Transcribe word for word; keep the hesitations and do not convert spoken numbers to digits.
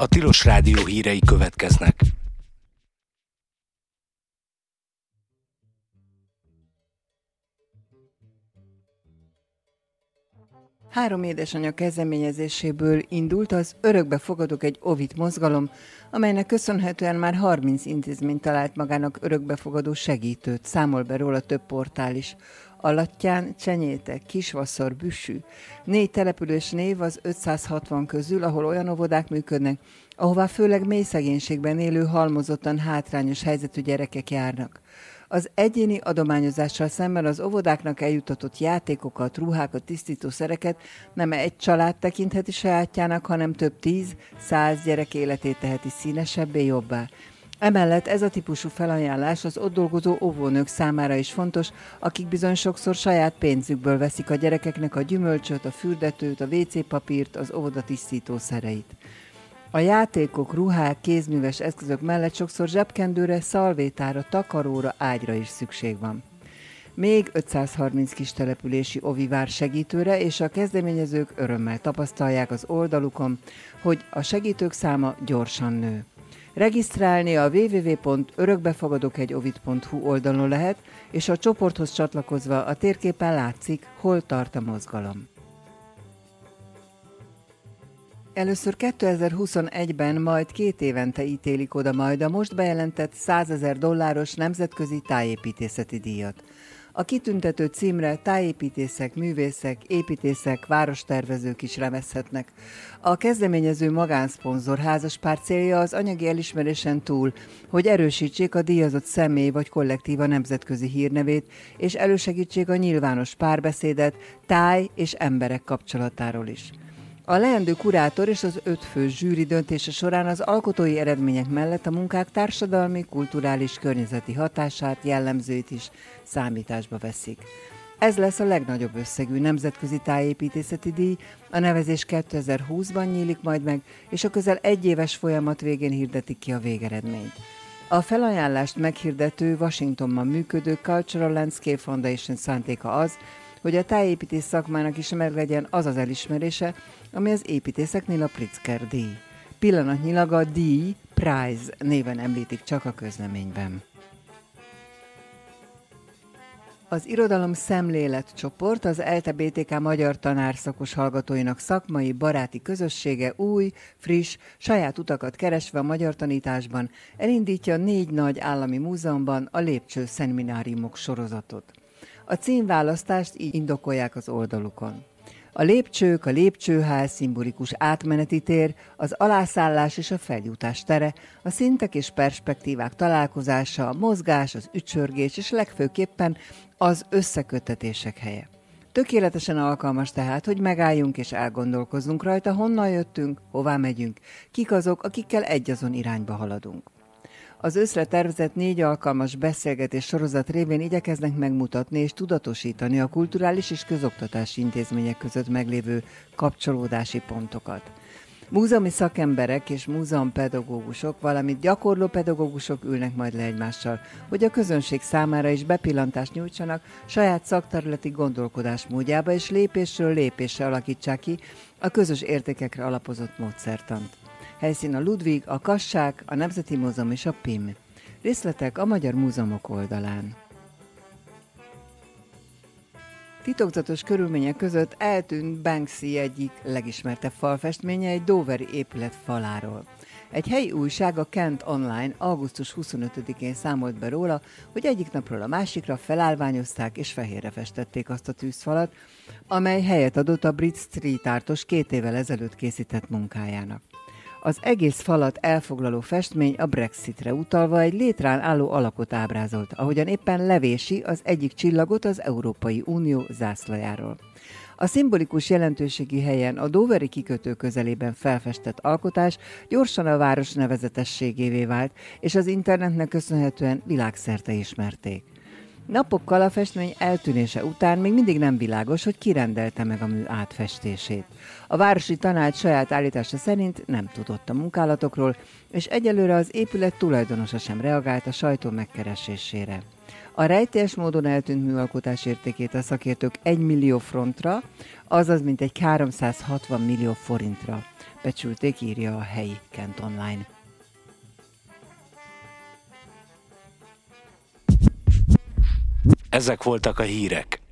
A Tilos Rádió hírei következnek. Három édesanyja kezdeményezéséből indult az Örökbe fogadok egy Ovid mozgalom, amelynek köszönhetően már harminc intézmény talált magának örökbefogadó segítőt, számol be róla több portál is. Alattyán, Csenyétek, Kisvasszor, Büssű. Négy település név az ötszázhatvan közül, ahol olyan óvodák működnek, ahová főleg mély szegénységben élő, halmozottan hátrányos helyzetű gyerekek járnak. Az egyéni adományozással szemben az óvodáknak eljutatott játékokat, ruhákat, tisztítószereket nem egy család tekintheti sajátjának, hanem több tíz, száz gyerek életét teheti színesebbé, jobbá. Emellett ez a típusú felajánlás az ott dolgozó óvónők számára is fontos, akik bizony sokszor saját pénzükből veszik a gyerekeknek a gyümölcsöt, a fürdetőt, a vé cé papírt, az óvoda tisztítószereit. A játékok, ruhák, kézműves eszközök mellett sokszor zsebkendőre, szalvétára, takaróra, ágyra is szükség van. Még ötszázharminc kis települési ovi vár segítőre, és a kezdeményezők örömmel tapasztalják az oldalukon, hogy a segítők száma gyorsan nő. Regisztrálni a double-u double-u double-u pont örökbefogadokegyovid pont hu oldalon lehet, és a csoporthoz csatlakozva a térképen látszik, hol tart a mozgalom. Először kétezer-huszonegyben, majd két évente ítélik oda majd a most bejelentett százezer dolláros nemzetközi tájépítészeti díjat. A kitüntető címre tájépítészek, művészek, építészek, várostervezők is remezhetnek. A kezdeményező magánszponzor házaspár célja az anyagi elismerésen túl, hogy erősítsék a díjazott személy vagy kollektíva nemzetközi hírnevét, és elősegítsék a nyilvános párbeszédet táj és emberek kapcsolatáról is. A leendő kurátor és az öt fő zsűri döntése során az alkotói eredmények mellett a munkák társadalmi, kulturális, környezeti hatását, jellemzőit is számításba veszik. Ez lesz a legnagyobb összegű nemzetközi tájépítészeti díj, a nevezés kétezer-húszban nyílik majd meg, és a közel egyéves folyamat végén hirdetik ki a végeredményt. A felajánlást meghirdető, Washingtonban működő Cultural Landscape Foundation szántéka az, hogy a tájépítés szakmának is meglegyen az az elismerése, ami az építészeknél a Pritzker díj. Pillanatnyilag a díj Prize néven említik csak a közleményben. Az Irodalom Szemlélet csoport az ELTE bé té ká magyar tanárszakos hallgatóinak szakmai, baráti közössége új, friss, saját utakat keresve a magyar tanításban elindítja négy nagy állami múzeumban a Lépcső szemináriumok sorozatot. A címválasztást így indokolják az oldalukon. A lépcsők, a lépcsőház, szimbolikus átmeneti tér, az alászállás és a feljutás tere, a szintek és perspektívák találkozása, a mozgás, az ücsörgés és legfőképpen az összeköttetések helye. Tökéletesen alkalmas tehát, hogy megálljunk és elgondolkozzunk rajta, honnan jöttünk, hová megyünk, kik azok, akikkel egyazon irányba haladunk. Az őszre tervezett négy alkalmas beszélgetés sorozat révén igyekeznek megmutatni és tudatosítani a kulturális és közoktatási intézmények között meglévő kapcsolódási pontokat. Múzeumi szakemberek és múzeumpedagógusok, valamint gyakorló pedagógusok ülnek majd le egymással, hogy a közönség számára is bepillantást nyújtsanak saját szakterületi gondolkodásmódjába, és lépésről lépésre alakítsák ki a közös értékekre alapozott módszertant. Helyszín a Ludwig, a Kassák, a Nemzeti Múzeum és a pé i em. Részletek a Magyar Múzeumok oldalán. Titokzatos körülmények között eltűnt Banksy egyik legismertebb falfestménye egy doveri épület faláról. Egy helyi újság, a Kent Online augusztus huszonötödikén számolt be róla, hogy egyik napról a másikra felállványozták és fehérre festették azt a tűzfalat, amely helyet adott a Brit Street Artos két évvel ezelőtt készített munkájának. Az egész falat elfoglaló festmény a Brexitre utalva egy létrán álló alakot ábrázolt, ahogyan éppen levési az egyik csillagot az Európai Unió zászlajáról. A szimbolikus jelentőségi helyen a doveri kikötő közelében felfestett alkotás gyorsan a város nevezetességévé vált, és az internetnek köszönhetően világszerte ismerték. Napokkal a festmény eltűnése után még mindig nem világos, hogy ki rendelte meg a mű átfestését. A városi tanács saját állítása szerint nem tudott a munkálatokról, és egyelőre az épület tulajdonosa sem reagált a sajtó megkeresésére. A rejtélyes módon eltűnt műalkotás értékét a szakértők egy millió frontra, azaz mintegy háromszázhatvan millió forintra becsülték, írja a helyi Kent Online. Ezek voltak a hírek.